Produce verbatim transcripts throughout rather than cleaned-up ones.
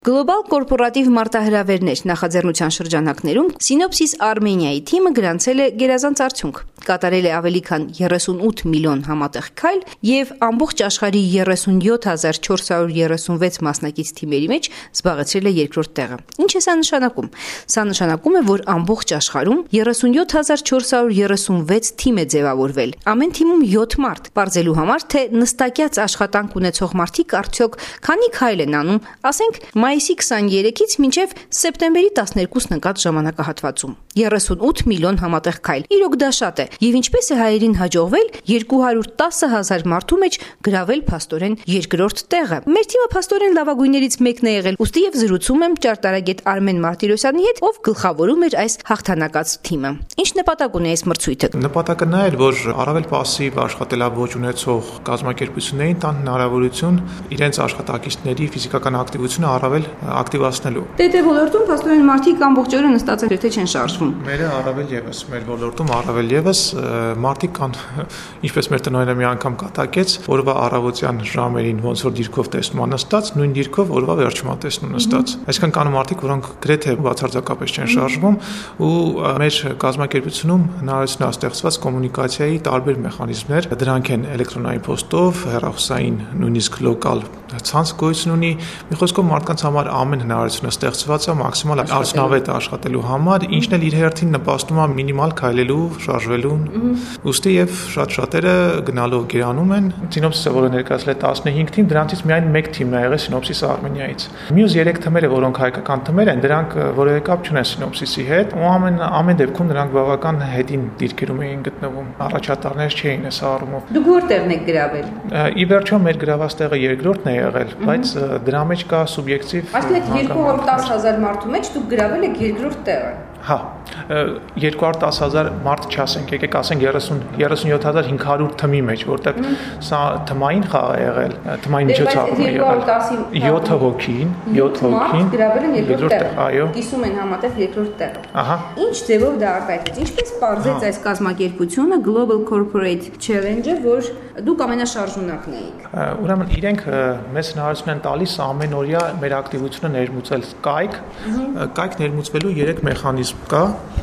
Գլոբալ կորպորատիվ մարտահրավերներ նախաձեռնության շրջանակներում Սինոպսիս Արմենիայի թիմը գրանցել է գերազանց արդյունք, կատարել է ավելի քան երեսունութ միլիոն համատեղ քայլ եւ ամբողջ աշխարհի երեսունյոթ հազար չորս հարյուր երեսունվեց մասնակից թիմերի մեջ զբաղեցրել է երկրորդ տեղը։ Ինչ է սա նշանակում։ Սա նշանակում է, որ ամբողջ աշխարհում երեսունյոթ հազար չորս հարյուր երեսունվեց թիմ է ձևավորվել։ Ամեն թիմում յոթ մարդ, բարձելու համար, թե նստակյաց աշխատանք ունեցող մարդիկ արդյոք քանի քայլ են անում, ասենք մայիսի քսաներեքից մինչև սեպտեմբերի տասներկուսն ընկած ժամանակահատվածում։ երեսունութ միլիոն համատեղ քայլ։ Իրոք դա շատ է, եւ ինչպես է հայերին հաջողվել երկու հարյուր տասը հազար մարդու մեջ գրավել փաստորեն երկրորդ տեղը։ Մեր թիմը փաստորեն լավագույններից մեկն է եղել, ուստի եւ զրուցում եմ ճարտարագետ Արմեն Մարտիրոսյանի հետ, ով գլխավորում էր այս հաղթանակած թիմը։ Ինչ նպատակ ունի այս մրցույթը։ Նպատակը նա էր, որ առավել պասիվ աշխատելավոճ ունեցող կազմակերպություններին տան հնարավորություն իրենց աշխատակիցների ֆիզիկական ակտիվությունը առավել ակտիվացնելու։ Դե ոլորտում փաստորեն մարդիկ ամբողջ օրը նստած են, թե չեն շարժվում։ Մերը առավել եւս, մեր ոլորտում առավել եւս մարդիկ կան, ինչպես մեր տնօրենը մի անգամ կատակեց, օրվա առավոտյան ժամերին ոնց որ դիրքով տեսնում ա նստած, նույն դիրքով օրվա վերջում ա տեսնում նստած։ Այսինքն կան մարդիկ, որոնք գրեթե բացարձակապես չեն շարժվում ու մեր կազմակերպությունում հնարավորություն ա ստեղծված կոմունիկացիայի տարբեր մեխանիզմներ, դրանք են էլեկտրոնային փոստով, հեռախոսային, նույնիսկ լոկալ ցանց գոյություն ունի։ Մի խոսքով մարդկանց համար ամեն հնարավորությունը ստեղծված է մաքսիմալ արդյունավետ աշխատելու համար, ինչն էլ իր հերթին նպաստում է մինիմալ քայլելու, շարժվելուն։ Ուստի եւ շատ շատերը գնալով գերանում են։ Սինոպսիսը, որը ներկայացել է տասնհինգ թիմ, դրանցից միայն մեկ թիմն է եղել Սինոպսիսը Արմենիայից։ Մյուս երեք թիմերը, որոնք հայկական թիմեր են, դրանք որևէ կապ չունեն Սինոպսիսի հետ, ու ամեն ամեն դեպքում դրանք բավական հետին դիրքերում էին գտնվում։ Առաջատարներ չէին այս առումով։ Դուք որտեղն եք գրավել։ Ի վերջո մեր գրաված տեղը երկրորդն է եղել, բայց դրա մեջ կա սուբյեկտիվ։ Այսինքն երկու հարյուր տասը հազար մարդու մեջ դուք գրավել եք երկրորդ տեղը։ Հա, երկու հարյուր տասը հազար մարդ չասենք, եկեք ասենք երեսունյոթ հազար հինգ հարյուր թմի մեջ, որտեղ սա թմային խաղ է եղել, թմային միջոցառում է եղել։ յոթ հոգին, յոթ հոգին գրավել են երկրորդ տեղը։ Այո։ Կիսում են համատեղ երկրորդ տեղը։ Ահա։ Ինչ ձևով դա արտահայտվեց։ Ինչպես պարզեց այս կազմակերպությունը Global Corporate Challenge-ը, որ դուք ամենաշարժունակն եք։ Ուրեմն իրենք մեզ հնարավորություն են տալիս ամենօրյա մեր ակտիվությունը ներմուծել կայք, կայք ներմուծվելու երեք մեխանիզմ կա,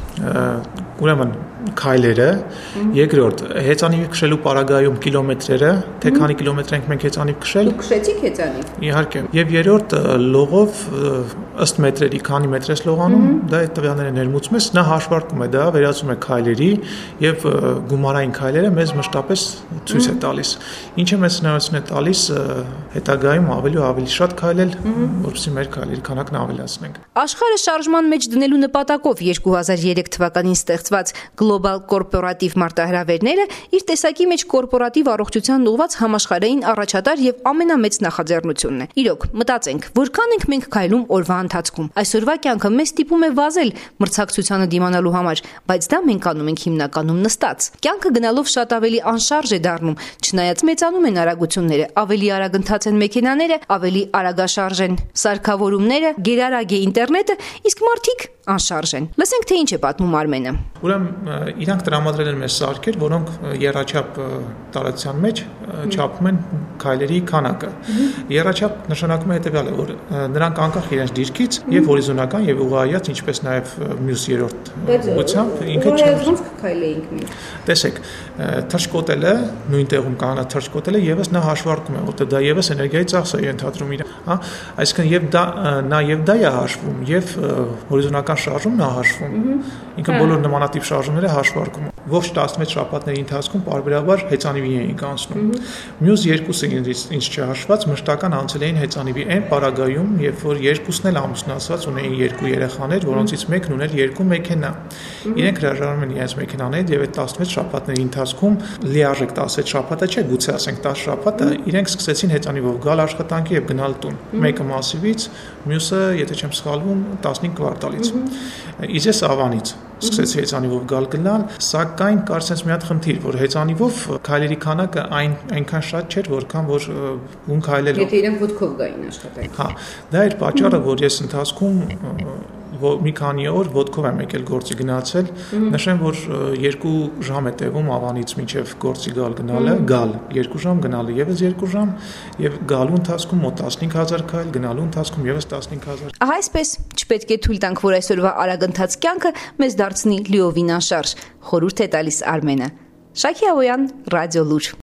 ուրեմն քայլերը, երկրորդ հեծանիվի քշելու պարագայում կիլոմետրերը, թե քանի կիլոմետր ենք մենք հեծանիվ քշել։ Դուք քշեցիք հեծանիվ։ Իհարկե։ Եվ երրորդ լողով ըստ մետրերի, քանի մետր ես լողանում, դա այդ տվյալները ներմուծում ես, նա հաշվարկում է դա, վերածում է քայլերի եւ գումարային քայլերը մեզ մշտապես ցույց է տալիս։ Ինչը մեզ հնարավորություն է տալիս հետագայում ավելի ու ավելի շատ քայլել, որպեսզի մեր քայլերի քանակն ավելացնենք։ Աշխարհը շարժման մեջ դնելու նպատակով երկու հազար երեք թվականին ստեղծված Global կորպորատիվ մարտահրավերները իր տեսակի մեջ կորպորատիվ առողջության ուղղված համաշխարհային առաջատար եւ ամենամեծ նախաձեռնությունն է։ Իրոք, մտածենք, որքան ենք մենք քայլում օրվա ընթացքում։ Այսօրվա կյանքը մեզ ստիպում է վազել մրցակցությանը դիմանալու համար, բայց դա մենք անում ենք հիմնականում նստած։ Կյանքը գնալով շատ ավելի անշարժ է դառնում, չնայած մեծանում են արագությունները, ավելի արագ ընթաց են մեքենաները, ավելի արագաշարժ են սարքավորումները, գերարագ է ինտերնետը, իսկ մարդիկ անշարժ են։ Լսենք, թե ինչ է պատմում Արմենը։ Ուրեմն իրանք տրամադրել են մեզ սարքեր, որոնք եռաչափ տարածության մեջ չափում են քայլերի քանակը։ Եռաչափ նշանակում է հետևյալը, որ նրանք անկախ իրենց դիրքից եւ հորիզոնական եւ ուղղահայաց, ինչպես նաեւ մյուս երրորդ ուղղությամբ ինքը ոնց քայլեինք մենք։ Տեսեք, թռչկոտելը, նույն տեղում կանա թռչկոտելը եւս նա հաշվարկում է, որտեղ դա եւս էներգիայի ծախս է ընդհանրում իր, հա, այսինքն եւ դա նա եւ դա է հաշվում եւ հորիզոնական շարժումն է հաշվում։ Ինքը բոլոր նմանատիպ շարժումները հաշվարկում։ Ողջ տասնվեց շաբաթների ընթացքում պարբերաբար հեծանիվի էին անցնում։ Մյուս երկուսը ինչ չհաշված մշտական անցել էին հեծանիվի այն պարագայում, երբ որ երկուսն էլ ամուսնացած ունեին երկու երեխաներ, որոնցից մեկն ուներ երկու մեքենա։ Իրենք հրաժարվում են իրենց մեքենաներից եւ այդ տասնվեց շաբաթների ընթացքում լիարժեք տասնվեց շաբաթը չէ, գուցե ասենք տասը շաբաթը, իրենք սկսեցին հեծանիվով գալ աշխատանքի եւ գնալ տուն։ Մեկը Մասիվից, մյուսը, եթե չեմ սխալվում, տասնհինգ կվարտալից։ Իզես Ավանից սկսեցի հեծանիվով գալ գնալ, սակայն կար sense մի հատ խնդիր, որ հեծանիվով քայլերի քանակը այն այնքան շատ չէր, որքան որ ուն քայլելով։ Եթե իրենք ոտքով գային աշխատել։ Հա, դա էր պատճառը, որ ես ընթացքում մի քանի օր ոդկով եմ եկել գործի գնացել, նշեմ, որ երկու ժամ է տևում Ավանից մինչև գործի գալ գնալը, գալ երկու ժամ, գնալը եւս երկու ժամ, եւ գալու ընթացքում մոտ տասնհինգ հազար քայլ, գնալու ընթացքում եւս տասնհինգ հազար։ Ահա այսպես, չպետք է թույլ տանք, որ այսօրվա արագընթաց կյանքը մեզ դարձնի լիովին անշարժ, խորհուրդ է տալիս Արմենը։ Շակի Ավոյան, Ռադիո Լուր։